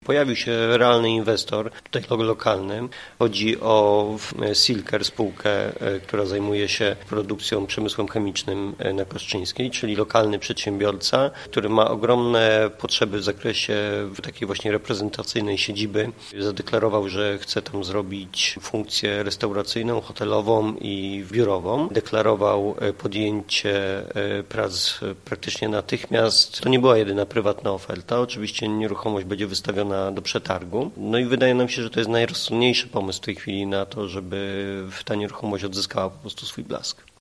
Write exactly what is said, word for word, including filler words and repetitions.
Pojawił się realny inwestor, tutaj lokalny. Chodzi o Silker, spółkę, która zajmuje się produkcją, przemysłem chemicznym na Kostrzyńskiej, czyli lokalny przedsiębiorca, który ma ogromne potrzeby w zakresie takiej właśnie reprezentacyjnej siedziby. Zadeklarował, że chce tam zrobić funkcję restauracyjną, hotelową i biurową. Deklarował podjęcie prac praktycznie natychmiast. To nie była jedyna prywatna oferta. Oczywiście nieruchomość będzie wystawiona do przetargu. No i wydaje nam się, że to jest najrozsądniejszy pomysł w tej chwili na to, żeby ta nieruchomość odzyskała po prostu swój blask.